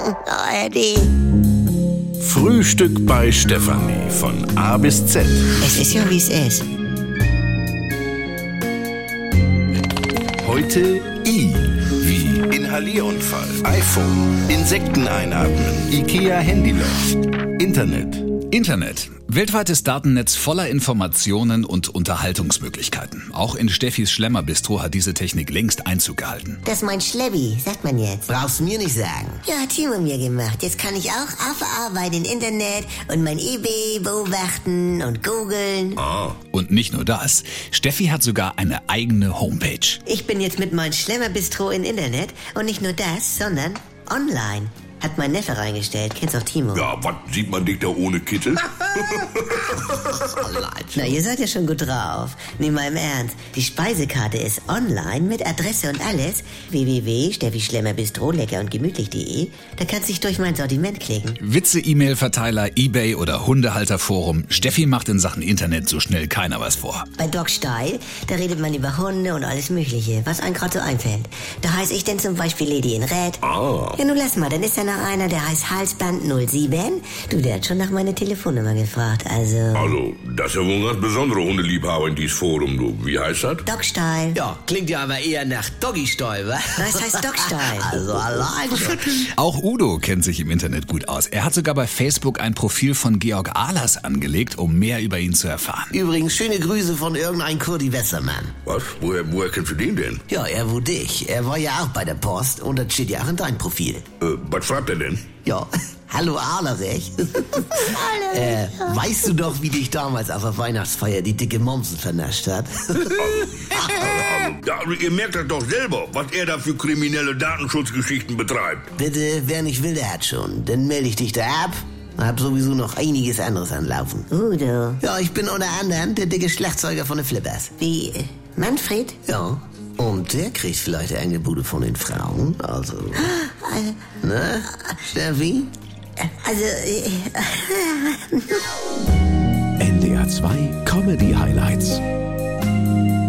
Oh, Eddie. Frühstück bei Stefanie von A bis Z. Es ist ja, wie es ist. Heute I wie Inhalierunfall, iPhone, Insekten einatmen, IKEA-Handyloch, Internet. Weltweites Datennetz voller Informationen und Unterhaltungsmöglichkeiten. Auch in Steffis Schlemmerbistro hat diese Technik längst Einzug gehalten. Das ist mein Schlebi, sagt man jetzt. Brauchst du mir nicht sagen. Ja, hat Timo mir gemacht. Jetzt kann ich auch auf der Arbeit im Internet und mein eBay beobachten und googeln. Und nicht nur das, Steffi hat sogar eine eigene Homepage. Ich bin jetzt mit meinem Schlemmerbistro im Internet und nicht nur das, sondern online. Hat mein Neffe reingestellt. Kennst auch Timo. Ja, was sieht man dich da ohne Kittel? Na, ihr seid ja schon gut drauf. Nee, mal im Ernst. Die Speisekarte ist online mit Adresse und alles. www.steffischlemmerbistro lecker und gemütlich.de. Da kannst du dich durch mein Sortiment klicken. Witze, E-Mail-Verteiler, eBay oder Hundehalterforum. Steffi macht in Sachen Internet so schnell keiner was vor. Bei Dog Style, da redet man über Hunde und alles Mögliche, was einem gerade so einfällt. Da heiße ich denn zum Beispiel Lady in Red. Ja, nun lass mal, dann ist da noch einer, der heißt Halsband 07. Du, der hat schon nach meiner Telefonnummer gefragt, also... Also, das ist ja wohl ein ganz besonderer Hundeliebhaber in dieses Forum, du. Wie heißt das? Dog Style. Ja, klingt ja aber eher nach Doggy-Style, wa? Was heißt Dog Style? Also allein schon. Auch Udo kennt sich im Internet gut aus. Er hat sogar bei Facebook ein Profil von Georg Ahlers angelegt, um mehr über ihn zu erfahren. Übrigens, schöne Grüße von irgendein Kurdi Wässermann. Was? Woher kennst du den denn? Ja, er wo dich. Er war ja auch bei der Post und das steht ja auch in dein Profil. Was schreibt er denn? Ja, hallo Ahlerich. Weißt du doch, wie dich damals auf der Weihnachtsfeier die dicke Mommsen vernascht hat? Ja, ihr merkt das doch selber, was er da für kriminelle Datenschutzgeschichten betreibt. Bitte, wer nicht will, der hat schon. Dann melde ich dich da ab. Hab sowieso noch einiges anderes anlaufen. Udo. Ja, ich bin unter anderem der dicke Schlagzeuger von den Flippers. Wie, Manfred? Ja, und der kriegt vielleicht eine Bude von den Frauen, also... Ne, Steffi? Also, NDR 2 Comedy Highlights.